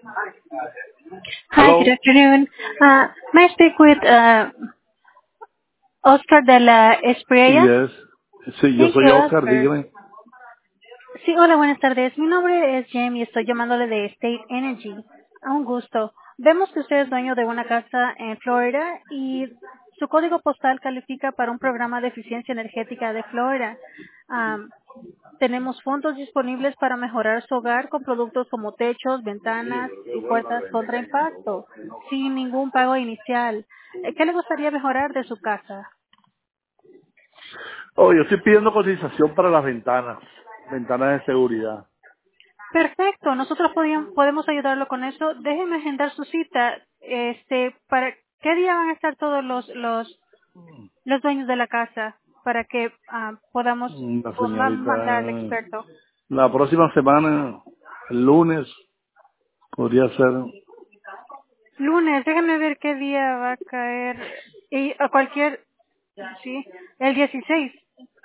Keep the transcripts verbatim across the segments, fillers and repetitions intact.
Hi, good Hello. afternoon. Uh, May I speak with uh, Oscar de la Espriella? Yes. Sí, yo Thank soy you, Oscar, Oscar. dígame. Sí, hola, buenas tardes. Mi nombre es Jamie y estoy llamándole de State Energy. A un gusto. Vemos que usted es dueño de una casa en Florida y su código postal califica para un programa de eficiencia energética de Florida. Am, Tenemos fondos disponibles para mejorar su hogar con productos como techos, ventanas y puertas contra impacto, sin ningún pago inicial. Eh, ¿Qué le gustaría mejorar de su casa? Oh, yo estoy pidiendo cotización para las ventanas, ventanas de seguridad. Perfecto, nosotros podíam- podemos ayudarlo con eso. Déjeme agendar su cita. Este, para ¿qué día van a estar todos los los los dueños de la casa para que ah, podamos Mm, La o ma- mandar al señorita, experto? la próxima semana, el lunes, podría ser Lunes, déjame ver qué día va a caer. Y a cualquier, sí, el dieciséis,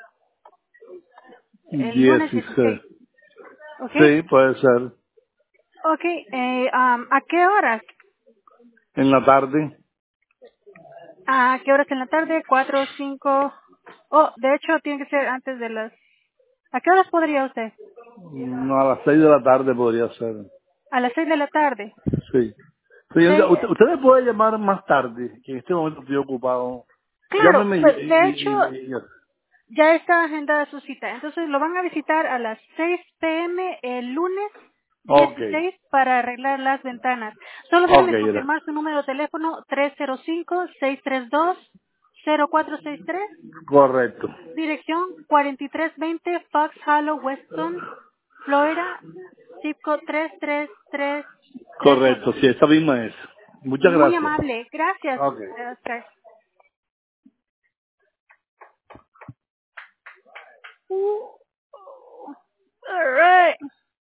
el lunes dieciséis. dieciséis, ¿ok? Sí, puede ser. Ok, eh, um, ¿a qué horas? En la tarde, ¿A qué horas en la tarde? ¿Cuatro, cinco? Oh, de hecho tiene que ser antes de las... ¿A qué horas podría usted? no, a las seis de la tarde podría ser. A las seis de la tarde. Sí. Señorita, Sí, usted, usted me puede llamar más tarde, que en este momento estoy ocupado. claro, Llámeme y, pues de hecho y, y- y- ya está agendada su cita. Entonces lo van a visitar a las seis p m el lunes Ok, dieciséis para arreglar las ventanas. Solo ok, déjame gracias. confirmar su número de teléfono tres cero cinco, seis tres dos, cero cuatro seis tres. Correcto. Dirección cuarenta y tres veinte Fox Hollow, Weston, Florida, zip code tres tres tres tres Correcto, uno. sí, esa misma es. Muchas Muy gracias. amable. Gracias, Ok. Oscar. Uh, all right.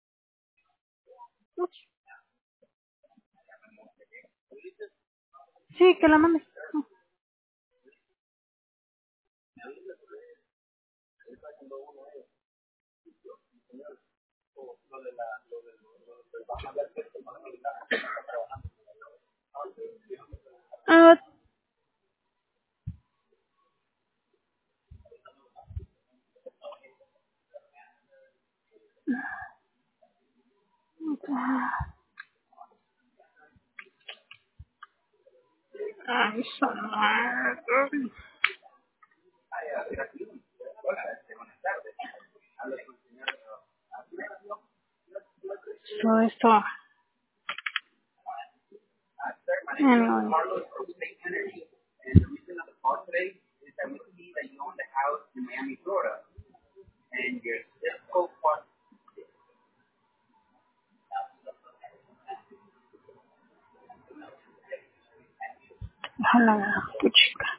Sí, que la mames. Ah, ay, Samar. So esto. Anyway. Ojalá, puchica.